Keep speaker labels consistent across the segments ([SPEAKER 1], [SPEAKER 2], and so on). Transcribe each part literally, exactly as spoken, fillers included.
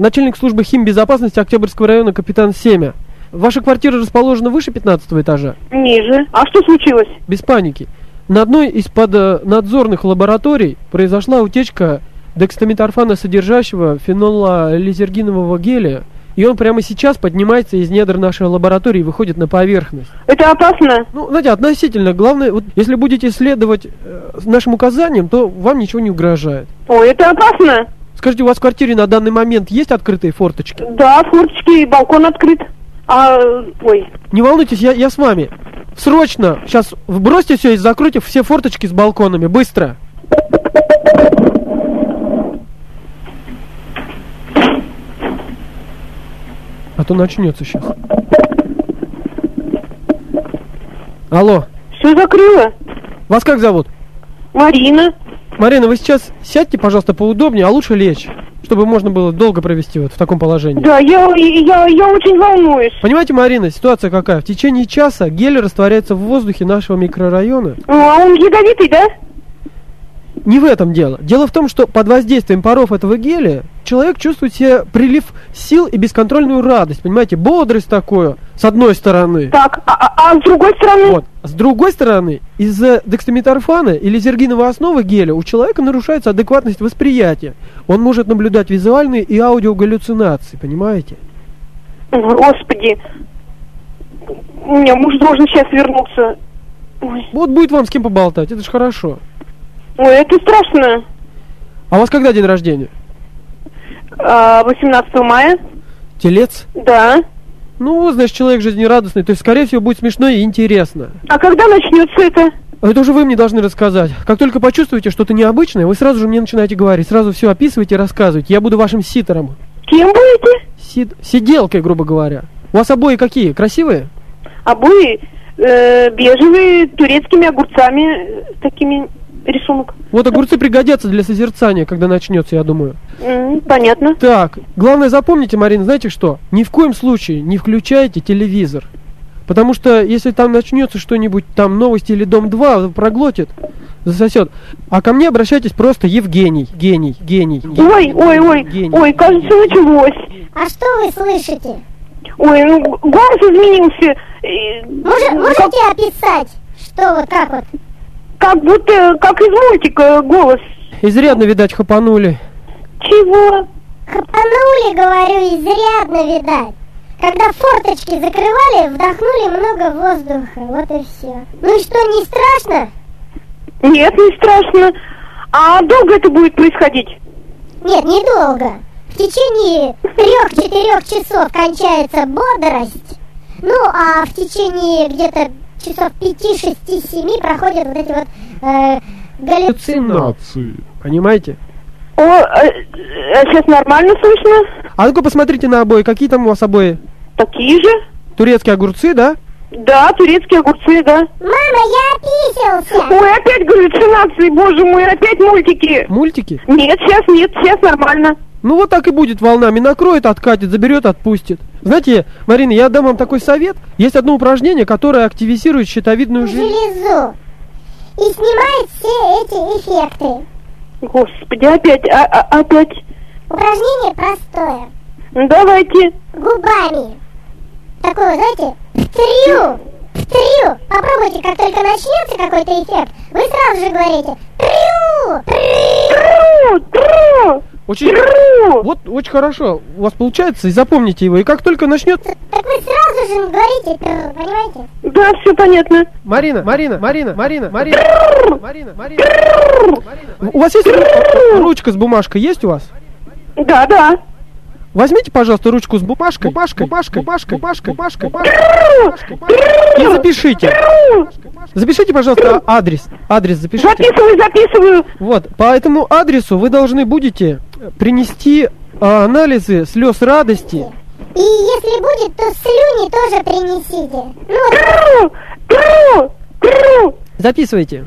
[SPEAKER 1] начальник службы химбезопасности Октябрьского района, капитан Семя. Ваша квартира расположена выше пятнадцатого этажа?
[SPEAKER 2] Ниже. А что случилось?
[SPEAKER 1] Без паники. На одной из поднадзорных лабораторий произошла утечка дексаметорфана содержащего фенолализергинового геля, и он прямо сейчас поднимается из недр нашей лаборатории и выходит на поверхность.
[SPEAKER 2] Это опасно?
[SPEAKER 1] Ну, знаете, относительно. Главное, вот, если будете следовать э, нашим указаниям, то вам ничего не угрожает.
[SPEAKER 2] Ой, это опасно?
[SPEAKER 1] Скажите, у вас в квартире на данный момент есть открытые форточки?
[SPEAKER 2] Да, форточки, балкон открыт. А, ой.
[SPEAKER 1] Не волнуйтесь, я, я с вами. Срочно, сейчас бросьте все и закройте все форточки с балконами, быстро. А то начнется сейчас. Алло.
[SPEAKER 2] Все закрыла.
[SPEAKER 1] Вас как зовут?
[SPEAKER 2] Марина.
[SPEAKER 1] Марина, вы сейчас сядьте, пожалуйста, поудобнее, а лучше лечь, чтобы можно было долго провести вот в таком положении.
[SPEAKER 2] Да, я, я, я очень волнуюсь.
[SPEAKER 1] Понимаете, Марина, ситуация какая? В течение часа гель растворяется в воздухе нашего микрорайона.
[SPEAKER 2] А он ядовитый, да?
[SPEAKER 1] Не в этом дело. Дело в том, что под воздействием паров этого геля человек чувствует себе прилив сил и бесконтрольную радость. Понимаете, бодрость такую, с одной стороны.
[SPEAKER 2] Так, а, а, а с другой стороны?
[SPEAKER 1] Вот. С другой стороны, из-за дексаметорфана и лизергиновой основы геля у человека нарушается адекватность восприятия. Он может наблюдать визуальные и аудиогаллюцинации, понимаете?
[SPEAKER 2] Господи. У меня муж должен сейчас вернуться. Ой.
[SPEAKER 1] Вот будет вам с кем поболтать, это ж хорошо.
[SPEAKER 2] Ой, это страшно.
[SPEAKER 1] А у вас когда день рождения?
[SPEAKER 2] А, восемнадцатого мая.
[SPEAKER 1] Телец?
[SPEAKER 2] Да.
[SPEAKER 1] Ну, значит, человек жизнерадостный, то есть, скорее всего, будет смешно и интересно.
[SPEAKER 2] А когда начнется это?
[SPEAKER 1] Это уже вы мне должны рассказать. Как только почувствуете что-то необычное, вы сразу же мне начинаете говорить, сразу все описывайте и рассказывайте. Я буду вашим ситером.
[SPEAKER 2] Кем будете?
[SPEAKER 1] Сид... Сиделкой, грубо говоря. У вас обои какие? Красивые?
[SPEAKER 2] Обои э, бежевые, турецкими огурцами, э, такими... рисунок.
[SPEAKER 1] Вот огурцы пригодятся для созерцания, когда начнется, я думаю.
[SPEAKER 2] Mm, понятно.
[SPEAKER 1] Так, главное запомните, Марина, знаете что? Ни в коем случае не включайте телевизор. Потому что если там начнется что-нибудь, там новости или Дом-два, проглотит, засосет. А ко мне обращайтесь просто Евгений, гений, гений. гений
[SPEAKER 2] ой, ой, ой,
[SPEAKER 1] гений.
[SPEAKER 2] Ой, кажется, началось.
[SPEAKER 3] А что вы слышите?
[SPEAKER 2] Ой, ну голос изменился.
[SPEAKER 3] Может, можете описать, что вот как вот?
[SPEAKER 2] Как будто, как из мультика голос.
[SPEAKER 1] Изрядно, видать, хапанули.
[SPEAKER 2] Чего?
[SPEAKER 3] Хапанули, говорю, изрядно, видать. Когда форточки закрывали, вдохнули много воздуха, вот и все. Ну и что, не страшно?
[SPEAKER 2] Нет, не страшно. А долго это будет происходить?
[SPEAKER 3] Нет, недолго. В течение трех-четырех часов кончается бодрость. Ну, а в течение где-то часов пяти, шести, семи проходят вот эти вот э, галлюцинации.
[SPEAKER 1] Понимаете?
[SPEAKER 2] О, а, а сейчас нормально слышно?
[SPEAKER 1] А ну-ка посмотрите на обои. Какие там у вас обои?
[SPEAKER 2] Такие же.
[SPEAKER 1] Турецкие огурцы, да?
[SPEAKER 2] Да, турецкие огурцы, да.
[SPEAKER 3] Мама, я описался!
[SPEAKER 2] Ой, опять галлюцинации, боже мой, опять мультики.
[SPEAKER 1] Мультики?
[SPEAKER 2] Нет, сейчас нет, сейчас нормально.
[SPEAKER 1] Ну вот так и будет волнами. Накроет, откатит, заберет, отпустит. Знаете, Марина, я дам вам такой совет. Есть одно упражнение, которое активизирует щитовидную железу.
[SPEAKER 3] Железу. И снимает все эти эффекты.
[SPEAKER 2] Господи, опять, а, а, опять.
[SPEAKER 3] Упражнение простое.
[SPEAKER 2] Ну, давайте.
[SPEAKER 3] Губами. Такое, знаете, трю, трю. Попробуйте, как только начнется какой-то эффект, вы сразу же говорите трю,
[SPEAKER 2] трю, трю.
[SPEAKER 1] Очень, вот, очень хорошо у вас получается, и запомните его. И как только начнется...
[SPEAKER 3] Так вы сразу же говорите, трю, понимаете?
[SPEAKER 2] Да, все понятно.
[SPEAKER 1] Марина, Марина, Марина, Марина, Марина, Марина, Марина, Марина. У вас есть ручка с бумажкой? Есть у вас?
[SPEAKER 2] Да, да.
[SPEAKER 1] Возьмите, пожалуйста, ручку с бумажкой, бумажкой, бумажкой, бумажкой, бумажкой, бумажкой, бумажкой, и запишите. Запишите, пожалуйста, адрес. Адрес запишите.
[SPEAKER 2] Записываю, записываю.
[SPEAKER 1] Вот, по этому адресу вы должны будете принести а, анализы слез радости.
[SPEAKER 3] И если будет, то слюни тоже принесите.
[SPEAKER 2] Ну, тру, тру.
[SPEAKER 1] Записывайте.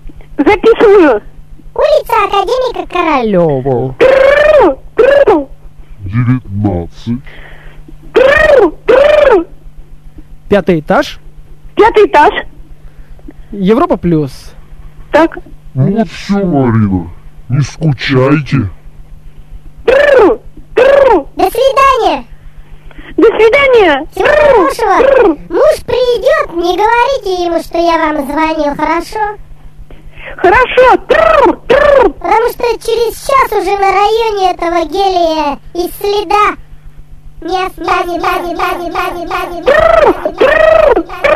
[SPEAKER 2] Записываю.
[SPEAKER 3] Улица Академика Королёва.
[SPEAKER 2] Тру, тру.
[SPEAKER 4] девятнадцать.
[SPEAKER 2] Тру, тру.
[SPEAKER 1] Пятый этаж.
[SPEAKER 2] Пятый этаж.
[SPEAKER 1] Европа плюс.
[SPEAKER 2] Так.
[SPEAKER 4] Ну все, Марина, не скучайте.
[SPEAKER 2] Тру, тру.
[SPEAKER 3] До
[SPEAKER 2] свидания.
[SPEAKER 3] Всего хорошего. Муж придет, не говорите ему, что я вам звонил, хорошо?
[SPEAKER 2] Хорошо.
[SPEAKER 3] Потому что через час уже на районе этого гелия и следа не останется.